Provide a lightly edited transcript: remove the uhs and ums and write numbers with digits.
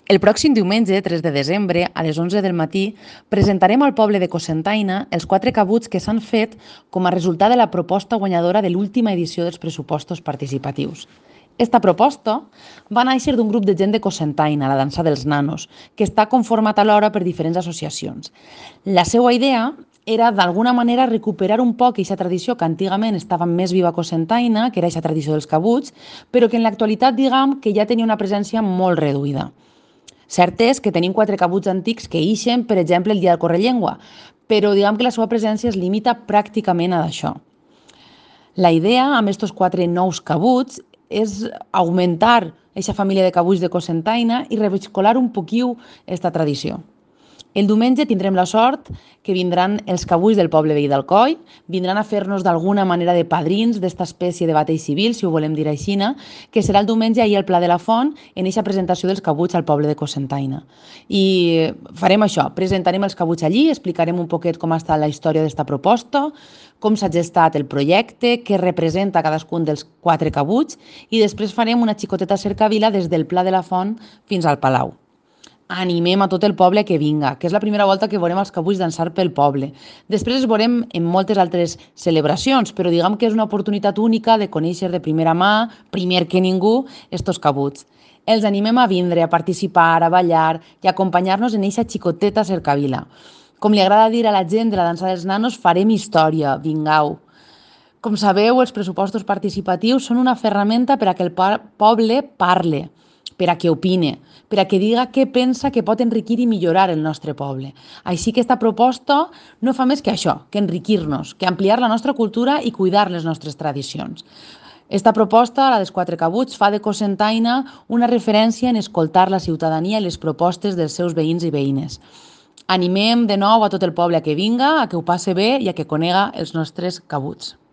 El pròxim diumenge, 3 de desembre, a les 11 del matí, presentarem al poble de Cocentaina els 4 cabuts que s'han fet com a resultat de la proposta guanyadora de l'última edició dels pressupostos participatius. Esta proposta va néixer d'un grup de gent de Cocentaina, la dansa dels nanos, que està conformat alhora per diferents associacions. La seva idea era d'alguna manera recuperar un poc aquesta tradició que antigament estava més viva a Cocentaina, que era aquesta tradició dels cabuts, però que en l'actualitat diguem que ja tenia una presència molt reduïda. Cert és que tenim 4 cabuts antics que ixen, per exemple, el dia del Correllengua, però diguem que la seva presència es limita pràcticament a això. La idea amb aquests 4 nous cabuts és augmentar aquesta família de cabuts de Cocentaina i reviscolar un poquiu aquesta tradició. El diumenge tindrem la sort que vindran els cabuts del poble veí d'Alcoi, vindran a fer-nos d'alguna manera de padrins d'esta espècie de batall civil, si ho volem dir així, que serà el diumenge ahir al Pla de la Font en aquesta presentació dels cabuts al poble de Cocentaina. I farem això, presentarem els cabuts allí, explicarem un poquet com ha estat la història d'esta proposta, com s'ha gestat el projecte, què representa cadascun dels 4 cabuts i després farem una xicoteta cercavila des del Pla de la Font fins al Palau. Animem a tot el poble que vinga, que és la primera volta que veurem els cabuts dansar pel poble. Després els veurem en moltes altres celebracions, però diguem que és una oportunitat única de conèixer de primera mà, primer que ningú, estos cabuts. Els animem a vindre, a participar, a ballar i a acompanyar-nos en eixa xicoteta cercavila. Com li agrada dir a la gent de la dansa dels nanos, farem història, vingau. Com sabeu, els pressupostos participatius són una ferramenta per a que el poble parle, per a que opine, per a que diga què pensa que pot enriquir i millorar el nostre poble. Així que aquesta proposta no fa més que això, que enriquir-nos, que ampliar la nostra cultura i cuidar les nostres tradicions. Esta proposta, la dels 4 cabuts, fa de Cocentaina una referència en escoltar la ciutadania i les propostes dels seus veïns i veïnes. Animem de nou a tot el poble a que vinga, a que ho passe bé i a que conega els nostres cabuts.